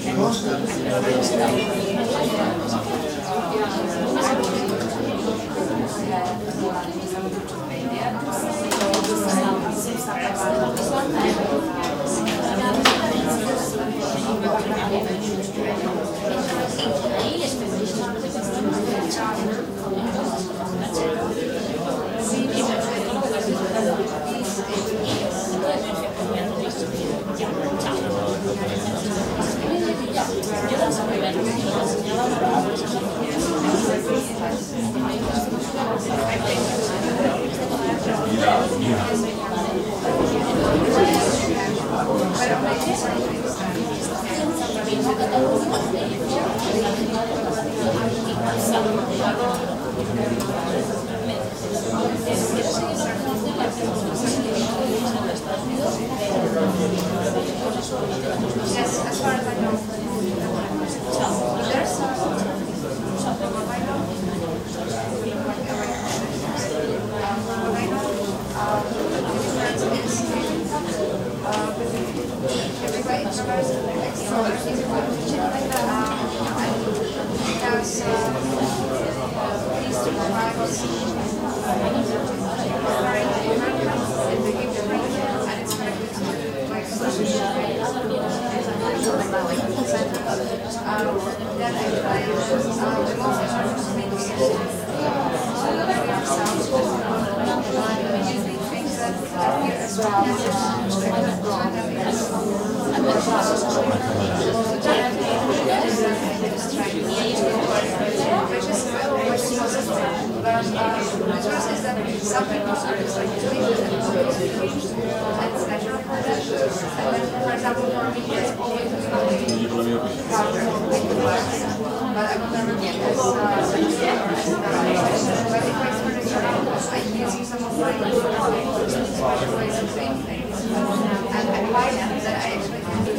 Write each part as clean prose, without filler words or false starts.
Yes, as far as I know. There's some people are just like doing it and it's natural for them. And then, for example, for me, it's always but I will never get this. But if I turn it around, I can see some of my ways of doing things. And I find that I actually can do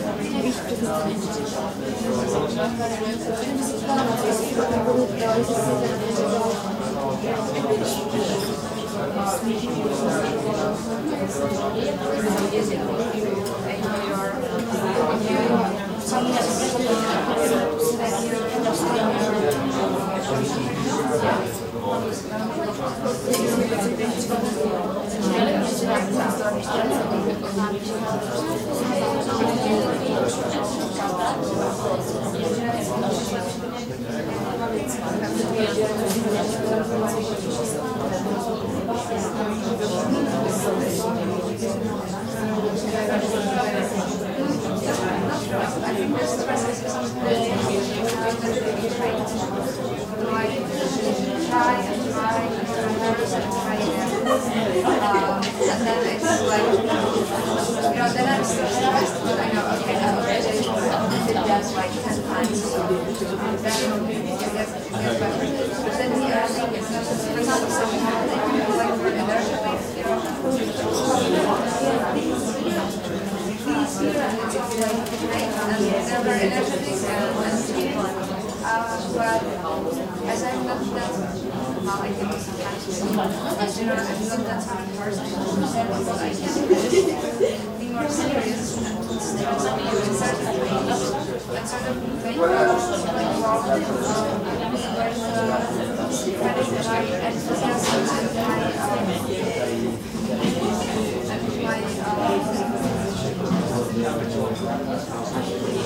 but as I'm not that, well, I think sometimes I'm not that type of person, but I can be more serious and certain ways, and sort of make involved with my enthusiasm and my